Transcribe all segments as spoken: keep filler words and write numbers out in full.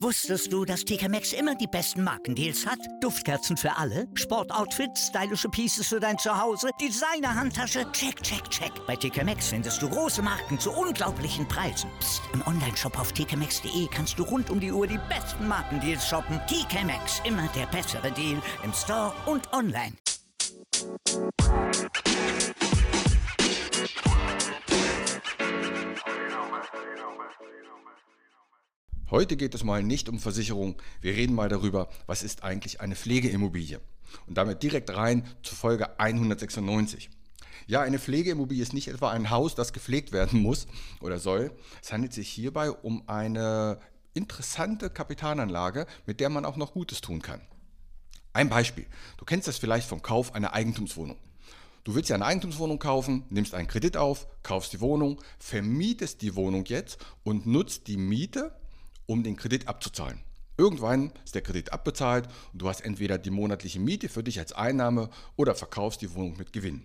Wusstest du, dass T K Maxx immer die besten Markendeals hat? Duftkerzen für alle, Sportoutfits, stylische Pieces für dein Zuhause, Designer-Handtasche, check, check, check. Bei T K Maxx findest du große Marken zu unglaublichen Preisen. Psst. Im Onlineshop auf t k maxx punkt de kannst du rund um die Uhr die besten Markendeals shoppen. T K Maxx, immer der bessere Deal im Store und online. Heute geht es mal nicht um Versicherung, wir reden mal darüber, was ist eigentlich eine Pflegeimmobilie. Und damit direkt rein zur Folge hundertsechsundneunzig. Ja, eine Pflegeimmobilie ist nicht etwa ein Haus, das gepflegt werden muss oder soll. Es handelt sich hierbei um eine interessante Kapitalanlage, mit der man auch noch Gutes tun kann. Ein Beispiel, du kennst das vielleicht vom Kauf einer Eigentumswohnung. Du willst ja eine Eigentumswohnung kaufen, nimmst einen Kredit auf, kaufst die Wohnung, vermietest die Wohnung jetzt und nutzt die Miete, um den Kredit abzuzahlen. Irgendwann ist der Kredit abbezahlt und du hast entweder die monatliche Miete für dich als Einnahme oder verkaufst die Wohnung mit Gewinn.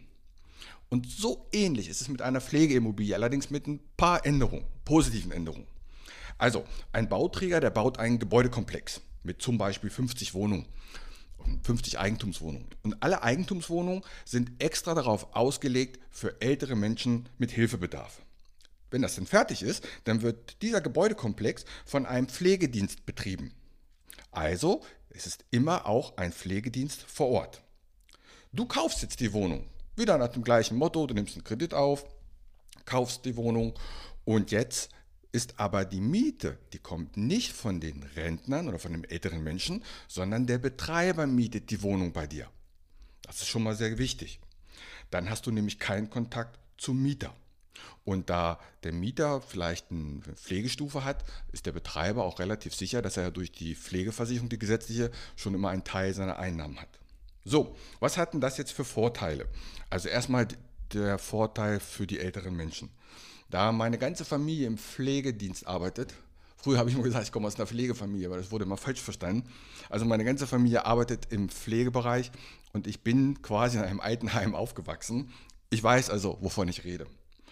Und so ähnlich ist es mit einer Pflegeimmobilie, allerdings mit ein paar Änderungen, positiven Änderungen. Also ein Bauträger, der baut einen Gebäudekomplex mit zum Beispiel fünfzig Wohnungen, fünfzig Eigentumswohnungen. Und alle Eigentumswohnungen sind extra darauf ausgelegt für ältere Menschen mit Hilfebedarf. Wenn das dann fertig ist, dann wird dieser Gebäudekomplex von einem Pflegedienst betrieben. Also es ist immer auch ein Pflegedienst vor Ort. Du kaufst jetzt die Wohnung, wieder nach dem gleichen Motto, du nimmst einen Kredit auf, kaufst die Wohnung und jetzt ist aber die Miete, die kommt nicht von den Rentnern oder von den älteren Menschen, sondern der Betreiber mietet die Wohnung bei dir. Das ist schon mal sehr wichtig. Dann hast du nämlich keinen Kontakt zum Mieter. Und da der Mieter vielleicht eine Pflegestufe hat, ist der Betreiber auch relativ sicher, dass er durch die Pflegeversicherung, die gesetzliche, schon immer einen Teil seiner Einnahmen hat. So, was hat denn das jetzt für Vorteile? Also erstmal der Vorteil für die älteren Menschen. Da meine ganze Familie im Pflegedienst arbeitet, früher habe ich immer gesagt, ich komme aus einer Pflegefamilie, aber das wurde immer falsch verstanden. Also meine ganze Familie arbeitet im Pflegebereich und ich bin quasi in einem Altenheim aufgewachsen. Ich weiß also, wovon ich rede.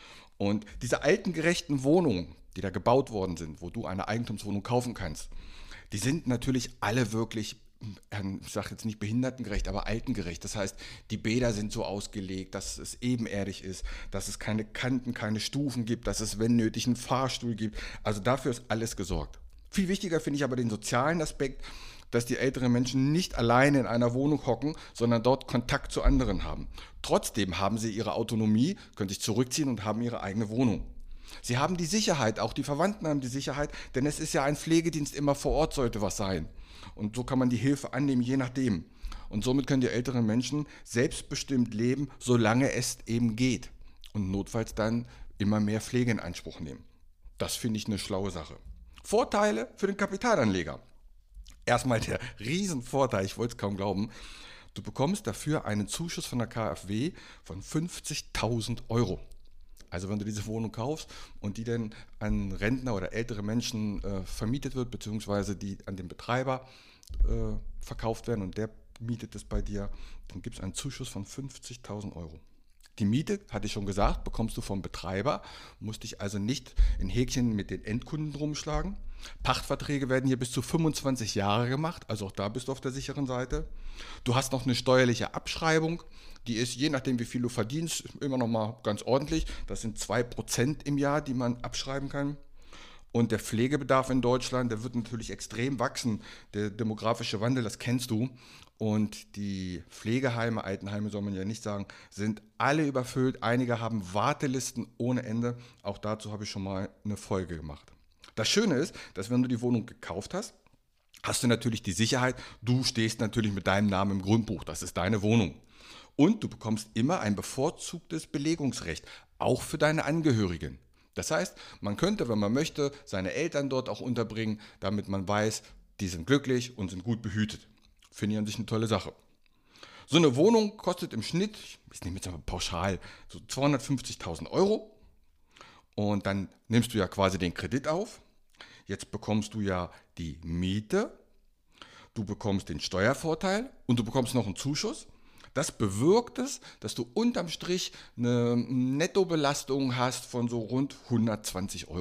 Und diese altengerechten Wohnungen, die da gebaut worden sind, wo du eine Eigentumswohnung kaufen kannst, die sind natürlich alle wirklich, ich sage jetzt nicht behindertengerecht, aber altengerecht. Das heißt, die Bäder sind so ausgelegt, dass es ebenerdig ist, dass es keine Kanten, keine Stufen gibt, dass es, wenn nötig, einen Fahrstuhl gibt. Also dafür ist alles gesorgt. Viel wichtiger finde ich aber den sozialen Aspekt, dass die älteren Menschen nicht alleine in einer Wohnung hocken, sondern dort Kontakt zu anderen haben. Trotzdem haben sie ihre Autonomie, können sich zurückziehen und haben ihre eigene Wohnung. Sie haben die Sicherheit, auch die Verwandten haben die Sicherheit, denn es ist ja ein Pflegedienst, immer vor Ort sollte was sein. Und so kann man die Hilfe annehmen, je nachdem. Und somit können die älteren Menschen selbstbestimmt leben, solange es eben geht. Und notfalls dann immer mehr Pflege in Anspruch nehmen. Das finde ich eine schlaue Sache. Vorteile für den Kapitalanleger. Erstmal der Riesenvorteil, ich wollte es kaum glauben, du bekommst dafür einen Zuschuss von der KfW von fünfzigtausend Euro. Also wenn du diese Wohnung kaufst und die dann an Rentner oder ältere Menschen äh, vermietet wird, beziehungsweise die an den Betreiber äh, verkauft werden und der mietet es bei dir, dann gibt es einen Zuschuss von fünfzigtausend Euro. Die Miete, hatte ich schon gesagt, bekommst du vom Betreiber, musst dich also nicht in Häkchen mit den Endkunden rumschlagen. Pachtverträge werden hier bis zu fünfundzwanzig Jahre gemacht, also auch da bist du auf der sicheren Seite. Du hast noch eine steuerliche Abschreibung, die ist, je nachdem wie viel du verdienst, immer noch mal ganz ordentlich. Das sind zwei Prozent im Jahr, die man abschreiben kann. Und der Pflegebedarf in Deutschland, der wird natürlich extrem wachsen. Der demografische Wandel, das kennst du. Und die Pflegeheime, Altenheime soll man ja nicht sagen, sind alle überfüllt. Einige haben Wartelisten ohne Ende. Auch dazu habe ich schon mal eine Folge gemacht. Das Schöne ist, dass wenn du die Wohnung gekauft hast, hast du natürlich die Sicherheit, du stehst natürlich mit deinem Namen im Grundbuch. Das ist deine Wohnung. Und du bekommst immer ein bevorzugtes Belegungsrecht, auch für deine Angehörigen. Das heißt, man könnte, wenn man möchte, seine Eltern dort auch unterbringen, damit man weiß, die sind glücklich und sind gut behütet. Finde ich an sich eine tolle Sache. So eine Wohnung kostet im Schnitt, ich nehme jetzt mal pauschal, so zweihundertfünfzigtausend Euro. Und dann nimmst du ja quasi den Kredit auf. Jetzt bekommst du ja die Miete, du bekommst den Steuervorteil und du bekommst noch einen Zuschuss. Das bewirkt es, dass du unterm Strich eine Nettobelastung hast von so rund hundertzwanzig Euro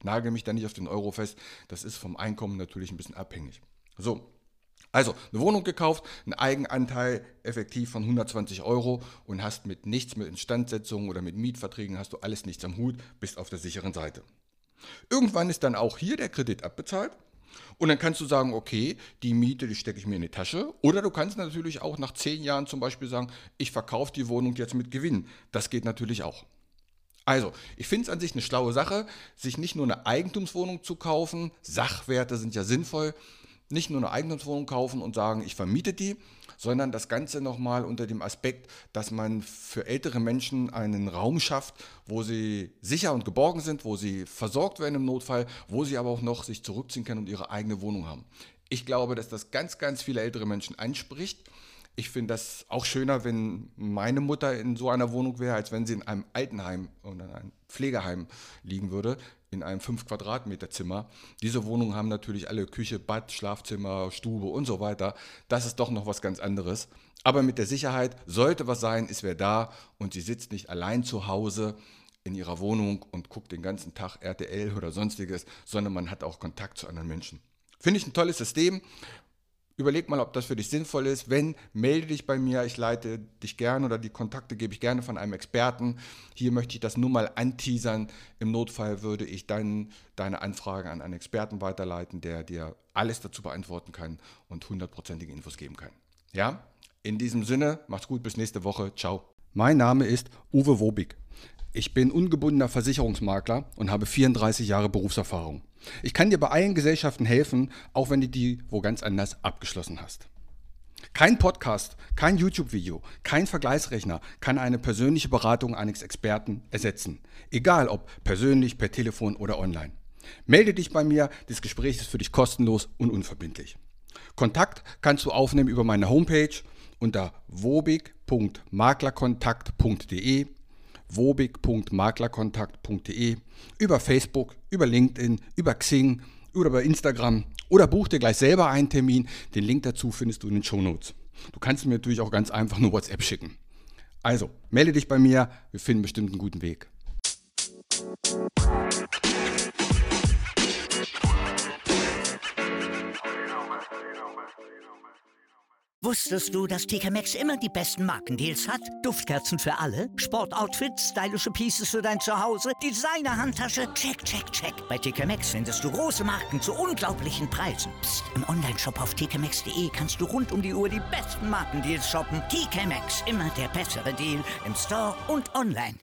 Nagel mich da nicht auf den Euro fest, das ist vom Einkommen natürlich ein bisschen abhängig. So, also eine Wohnung gekauft, einen Eigenanteil effektiv von hundertzwanzig Euro und hast mit nichts, mit Instandsetzungen oder mit Mietverträgen, hast du alles nichts am Hut, bist auf der sicheren Seite. Irgendwann ist dann auch hier der Kredit abbezahlt und dann kannst du sagen, okay, die Miete, die stecke ich mir in die Tasche. Oder du kannst natürlich auch nach zehn Jahren zum Beispiel sagen, ich verkaufe die Wohnung jetzt mit Gewinn. Das geht natürlich auch. Also, ich finde es an sich eine schlaue Sache, sich nicht nur eine Eigentumswohnung zu kaufen, Sachwerte sind ja sinnvoll, nicht nur eine Eigentumswohnung kaufen und sagen, ich vermiete die, sondern das Ganze nochmal unter dem Aspekt, dass man für ältere Menschen einen Raum schafft, wo sie sicher und geborgen sind, wo sie versorgt werden im Notfall, wo sie aber auch noch sich zurückziehen können und ihre eigene Wohnung haben. Ich glaube, dass das ganz, ganz viele ältere Menschen anspricht. Ich finde das auch schöner, wenn meine Mutter in so einer Wohnung wäre, als wenn sie in einem Altenheim oder in einem Pflegeheim liegen würde, in einem fünf Quadratmeter Zimmer. Diese Wohnungen haben natürlich alle Küche, Bad, Schlafzimmer, Stube und so weiter. Das ist doch noch was ganz anderes. Aber mit der Sicherheit, sollte was sein, ist wer da und sie sitzt nicht allein zu Hause in ihrer Wohnung und guckt den ganzen Tag R T L oder sonstiges, sondern man hat auch Kontakt zu anderen Menschen. Finde ich ein tolles System. Überleg mal, ob das für dich sinnvoll ist. Wenn, melde dich bei mir. Ich leite dich gerne oder die Kontakte gebe ich gerne von einem Experten. Hier möchte ich das nur mal anteasern. Im Notfall würde ich dann deine Anfrage an einen Experten weiterleiten, der dir alles dazu beantworten kann und hundertprozentige Infos geben kann. Ja, in diesem Sinne, mach's gut, bis nächste Woche. Ciao. Mein Name ist Uwe Wobig. Ich bin ungebundener Versicherungsmakler und habe vierunddreißig Jahre Berufserfahrung. Ich kann dir bei allen Gesellschaften helfen, auch wenn du die wo ganz anders abgeschlossen hast. Kein Podcast, kein YouTube-Video, kein Vergleichsrechner kann eine persönliche Beratung eines Experten ersetzen. Egal ob persönlich, per Telefon oder online. Melde dich bei mir, das Gespräch ist für dich kostenlos und unverbindlich. Kontakt kannst du aufnehmen über meine Homepage unter wobig punkt maklerkontakt punkt de, wobig punkt maklerkontakt punkt de, über Facebook, über LinkedIn, über Xing oder über Instagram oder buch dir gleich selber einen Termin. Den Link dazu findest du in den Shownotes. Du kannst mir natürlich auch ganz einfach nur WhatsApp schicken. Also, melde dich bei mir, wir finden bestimmt einen guten Weg. Wusstest du, dass T K Maxx immer die besten Markendeals hat? Duftkerzen für alle, Sportoutfits, stylische Pieces für dein Zuhause, Designer-Handtasche, check, check, check. Bei T K Maxx findest du große Marken zu unglaublichen Preisen. Psst. Im Onlineshop auf t k maxx punkt de kannst du rund um die Uhr die besten Markendeals shoppen. T K Maxx, immer der bessere Deal im Store und online.